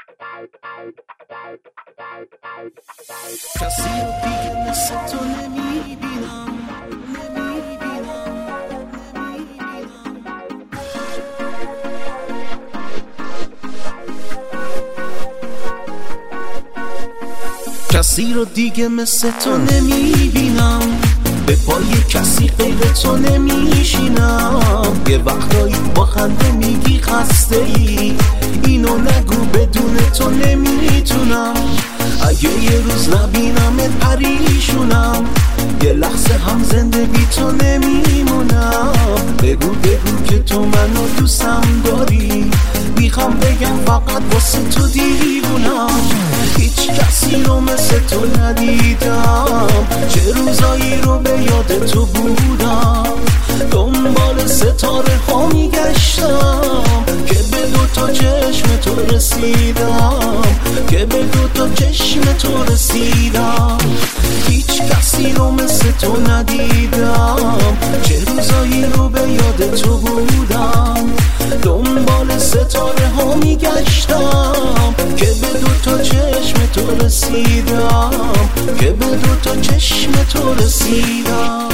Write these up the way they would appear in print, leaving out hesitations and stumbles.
کسی رو دیگه مثل تو نمیبینم. کسی رو دیگه مثل تو نمیبینم، به پای کسی غیر تو نمیشینم. یه وقتایی با خنده میگی خسته ای، اینو نگو بدون تو نمیتونم. اگه یه روز نبینمت پریشونم، یه لحظه هم زنده بی تو نمیمونم. بگو که تو منو دوستم داری، میخوام بگم فقط واسه تو دیوونم. هیچ کسی رو مثل تو ندیدم، چه روزایی رو به یاد تو بودم. دنبال ستاره ها میگشتم که به دوتا چشم تو رسیدم، که به دوتا چشم تو رسیدم. هیچ کسی رو مثل تو ندیدم، چه روزایی رو به یاد تو بودم. دنبال ستاره ها میگشتم که به دوتا چشم تو رسیدم، که به دوتا چشم تو رسیدم.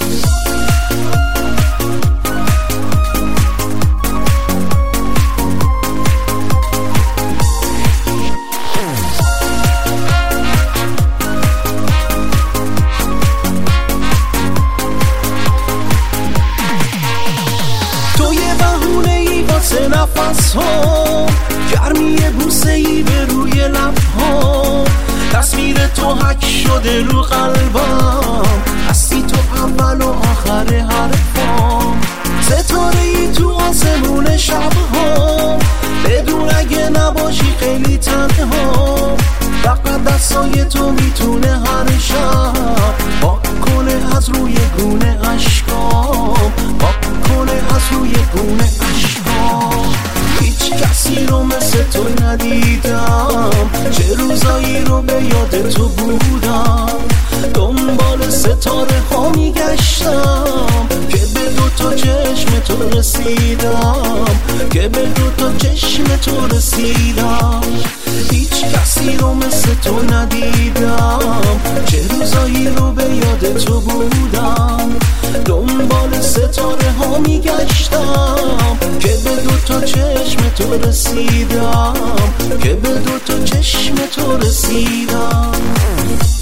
نفس ها گرمی بوسه ای به روی لب ها، تصویر تو حک شده رو قلبم. هستی تو اول و آخر حرفام، ستاره ای تو آسمون شب ها، بدون اگه نباشی خیلی تنها. فقط دستای تو میتونه هر شب پاک کنه از روی گونه عشقام، پاک کنه از روی گونه عشقام. هیچ کسی رو مثل تو ندیدم، چه روزایی رو به یاد تو بودم. دنبال ستاره ها میگشتم که به دوتا چشم تو رسیدم، که به دوتا چشم تو رسیدم. هیچ کسی رو مثل تو ندیدم، چه روزایی رو به یاد تو بودم. دنبال ستاره ها میگشتم که به دوتا چشم تو رسیدم، که به دوتا چشم تو رسیدم.